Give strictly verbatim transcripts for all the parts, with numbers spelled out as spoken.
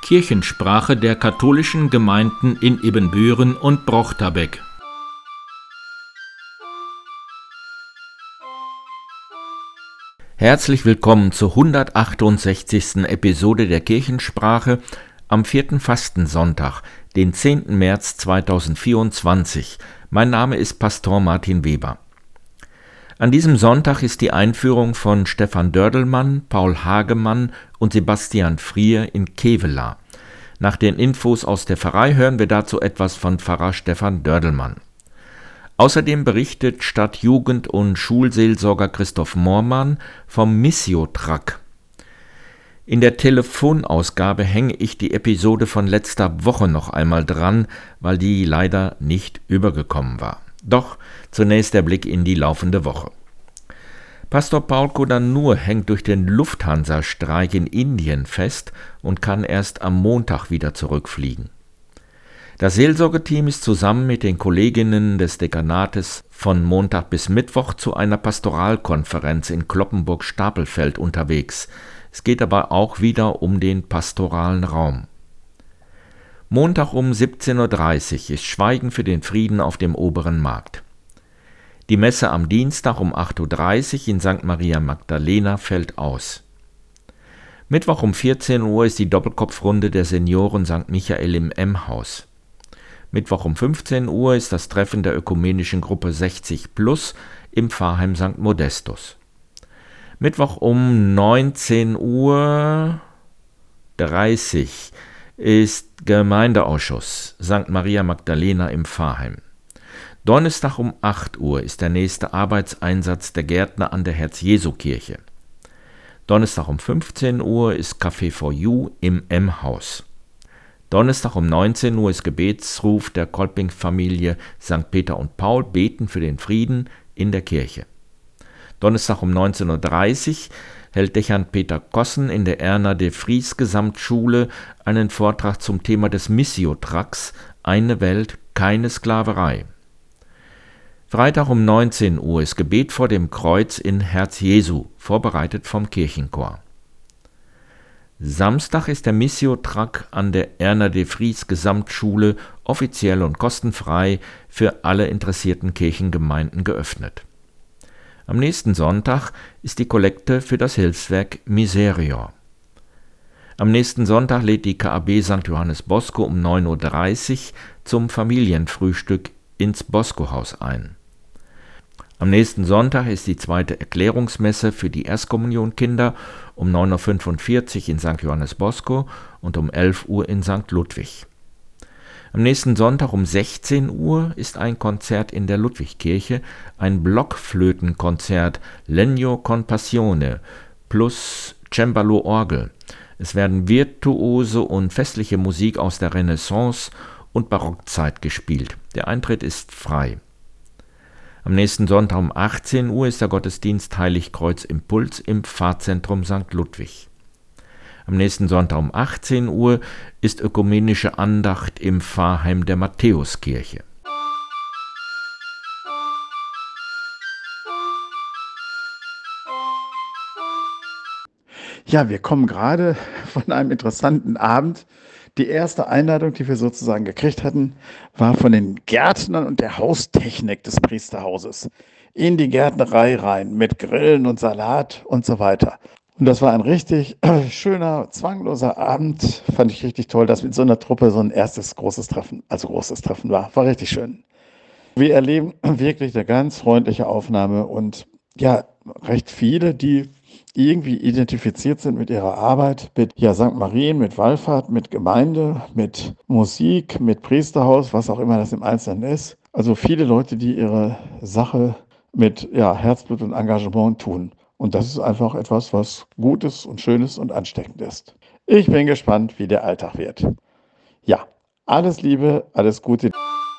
Kirchensprache der katholischen Gemeinden in Ibbenbüren und Brochterbeck. Herzlich willkommen zur hundertachtundsechzigsten Episode der Kirchensprache am vierten Fastensonntag, den zehnten März zweitausendvierundzwanzig. Mein Name ist Pastor Martin Weber. An diesem Sonntag ist die Einführung von Stefan Dördelmann, Paul Hagemann und Sebastian Frier in Kevela. Nach den Infos aus der Pfarrei hören wir dazu etwas von Pfarrer Stefan Dördelmann. Außerdem berichtet Stadtjugend- und Schulseelsorger Christoph Moormann vom Missio-Truck. In der Telefonausgabe hänge ich die Episode von letzter Woche noch einmal dran, weil die leider nicht übergekommen war. Doch zunächst der Blick in die laufende Woche. Pastor Paul Kodanur hängt durch den Lufthansa-Streik in Indien fest und kann erst am Montag wieder zurückfliegen. Das Seelsorgeteam ist zusammen mit den Kolleginnen des Dekanates von Montag bis Mittwoch zu einer Pastoralkonferenz in Cloppenburg-Stapelfeld unterwegs. Es geht aber auch wieder um den pastoralen Raum. Montag um siebzehn Uhr dreißig ist Schweigen für den Frieden auf dem Oberen Markt. Die Messe am Dienstag um acht Uhr dreißig in Sankt Maria Magdalena fällt aus. Mittwoch um vierzehn Uhr ist die Doppelkopfrunde der Senioren Sankt Michael im M-Haus. Mittwoch um fünfzehn Uhr ist das Treffen der ökumenischen Gruppe sechzig plus im Pfarrheim Sankt Modestus. Mittwoch um neunzehn Uhr dreißig ist Gemeindeausschuss Sankt Maria Magdalena im Pfarrheim. Donnerstag um acht Uhr ist der nächste Arbeitseinsatz der Gärtner an der Herz-Jesu-Kirche. Donnerstag um fünfzehn Uhr ist Café for You im M-Haus. Donnerstag um neunzehn Uhr ist Gebetsruf der Kolping-Familie Sankt Peter und Paul Beten für den Frieden in der Kirche. Donnerstag um neunzehn Uhr dreißig hält Dechant Peter Kossen in der Erna de Vries Gesamtschule einen Vortrag zum Thema des Missio-Trucks Eine Welt, keine Sklaverei. Freitag um neunzehn Uhr ist Gebet vor dem Kreuz in Herz Jesu, vorbereitet vom Kirchenchor. Samstag ist der Missio-Truck an der Erna de Vries Gesamtschule offiziell und kostenfrei für alle interessierten Kirchengemeinden geöffnet. Am nächsten Sonntag ist die Kollekte für das Hilfswerk Miserior. Am nächsten Sonntag lädt die K A B Sankt Johannes Bosco um neun Uhr dreißig zum Familienfrühstück ins Bosco-Haus ein. Am nächsten Sonntag ist die zweite Erklärungsmesse für die Erstkommunionkinder um neun Uhr fünfundvierzig in Sankt Johannes Bosco und um elf Uhr in Sankt Ludwig. Am nächsten Sonntag um sechzehn Uhr ist ein Konzert in der Ludwigkirche, ein Blockflötenkonzert Legno con Passione plus Cembalo-Orgel. Es werden virtuose und festliche Musik aus der Renaissance und Barockzeit gespielt. Der Eintritt ist frei. Am nächsten Sonntag um achtzehn Uhr ist der Gottesdienst Heiligkreuz Impuls im Pfarrzentrum Sankt Ludwig. Am nächsten Sonntag um achtzehn Uhr ist ökumenische Andacht im Pfarrheim der Matthäuskirche. Ja, wir kommen gerade von einem interessanten Abend. Die erste Einladung, die wir sozusagen gekriegt hatten, war von den Gärtnern und der Haustechnik des Priesterhauses in die Gärtnerei rein mit Grillen und Salat und so weiter. Und das war ein richtig äh, schöner, zwangloser Abend. Fand ich richtig toll, dass mit so einer Truppe so ein erstes großes Treffen, also großes Treffen war. War richtig schön. Wir erleben wirklich eine ganz freundliche Aufnahme und ja, recht viele, die irgendwie identifiziert sind mit ihrer Arbeit, mit ja, Sankt Marien, mit Wallfahrt, mit Gemeinde, mit Musik, mit Priesterhaus, was auch immer das im Einzelnen ist. Also viele Leute, die ihre Sache mit ja, Herzblut und Engagement tun. Und das ist einfach etwas, was Gutes und Schönes und ansteckend ist. Ich bin gespannt, wie der Alltag wird. Ja, alles Liebe, alles Gute.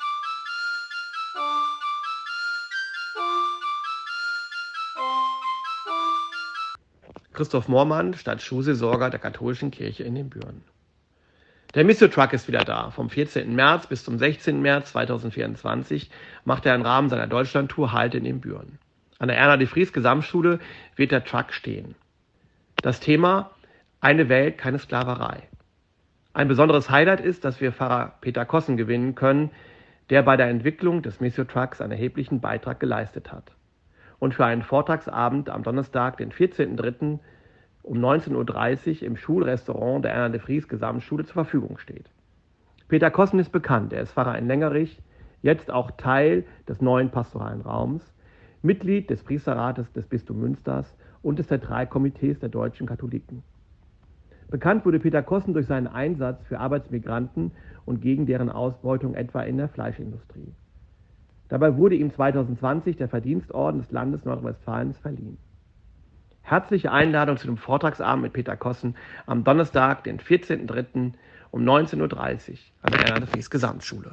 Christoph Moormann, Stadtschulseelsorger der katholischen Kirche in den Büren. Der Missio-Truck ist wieder da. Vom vierzehnten März bis zum sechzehnten März zweitausendvierundzwanzig macht er im Rahmen seiner Deutschlandtour Halt in den Büren. An der Erna de Vries Gesamtschule wird der Truck stehen. Das Thema: Eine Welt, keine Sklaverei. Ein besonderes Highlight ist, dass wir Pfarrer Peter Kossen gewinnen können, der bei der Entwicklung des Missio Trucks einen erheblichen Beitrag geleistet hat und für einen Vortragsabend am Donnerstag, den vierzehnten dritten um neunzehn Uhr dreißig im Schulrestaurant der Erna de Vries Gesamtschule zur Verfügung steht. Peter Kossen ist bekannt, er ist Pfarrer in Lengerich, jetzt auch Teil des neuen pastoralen Raums, Mitglied des Priesterrates des Bistums Münsters und des Zentralkomitees der deutschen Katholiken. Bekannt wurde Peter Kossen durch seinen Einsatz für Arbeitsmigranten und gegen deren Ausbeutung etwa in der Fleischindustrie. Dabei wurde ihm zweitausendzwanzig der Verdienstorden des Landes Nordrhein-Westfalens verliehen. Herzliche Einladung zu dem Vortragsabend mit Peter Kossen am Donnerstag, den vierzehnten dritten um neunzehn Uhr dreißig an der Erna de Vries Gesamtschule.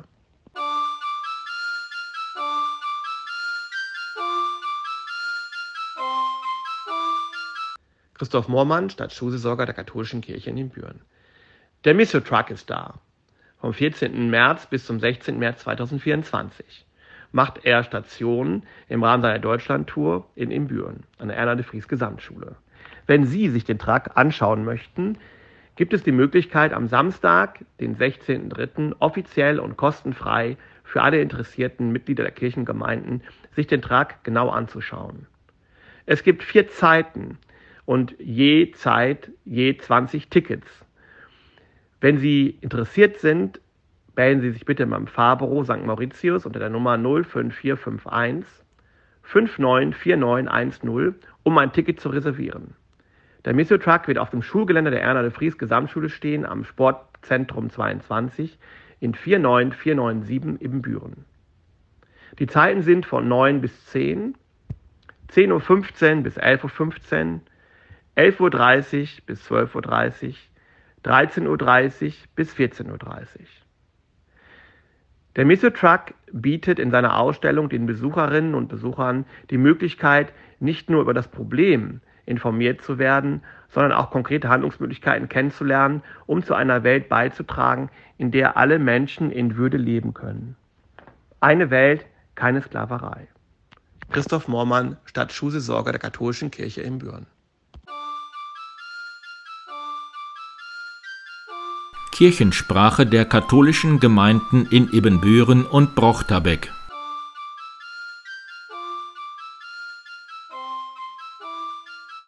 Christoph Moormann, Stadtschulseelsorger der Katholischen Kirche in Ibbenbüren. Der Missio Truck ist da. Vom vierzehnten März bis zum sechzehnten März zweitausendvierundzwanzig macht er Stationen im Rahmen seiner Deutschlandtour in Ibbenbüren an der Erna de Vries Gesamtschule. Wenn Sie sich den Truck anschauen möchten, gibt es die Möglichkeit, am Samstag, den sechzehnten dritten offiziell und kostenfrei für alle interessierten Mitglieder der Kirchengemeinden, sich den Truck genau anzuschauen. Es gibt vier Zeiten und je Zeit je zwanzig Tickets. Wenn Sie interessiert sind, melden Sie sich bitte beim Fahrbüro Sankt Mauritius unter der Nummer null fünf vier fünf eins fünf neun vier neun eins null, um ein Ticket zu reservieren. Der Missio Truck wird auf dem Schulgelände der Erna de Vries Gesamtschule stehen, am Sportzentrum zweiundzwanzig in vier neun vier neun sieben Ibbenbüren. Die Zeiten sind von neun bis zehn, zehn Uhr fünfzehn bis elf Uhr fünfzehn, elf Uhr dreißig bis zwölf Uhr dreißig, dreizehn Uhr dreißig bis vierzehn Uhr dreißig. Der Missio Truck bietet in seiner Ausstellung den Besucherinnen und Besuchern die Möglichkeit, nicht nur über das Problem informiert zu werden, sondern auch konkrete Handlungsmöglichkeiten kennenzulernen, um zu einer Welt beizutragen, in der alle Menschen in Würde leben können. Eine Welt, keine Sklaverei. Christoph Moormann, Stadtschulseelsorger der Katholischen Kirche in Ibbenbüren. Kirchensprache der katholischen Gemeinden in Ibbenbüren und Brochterbeck.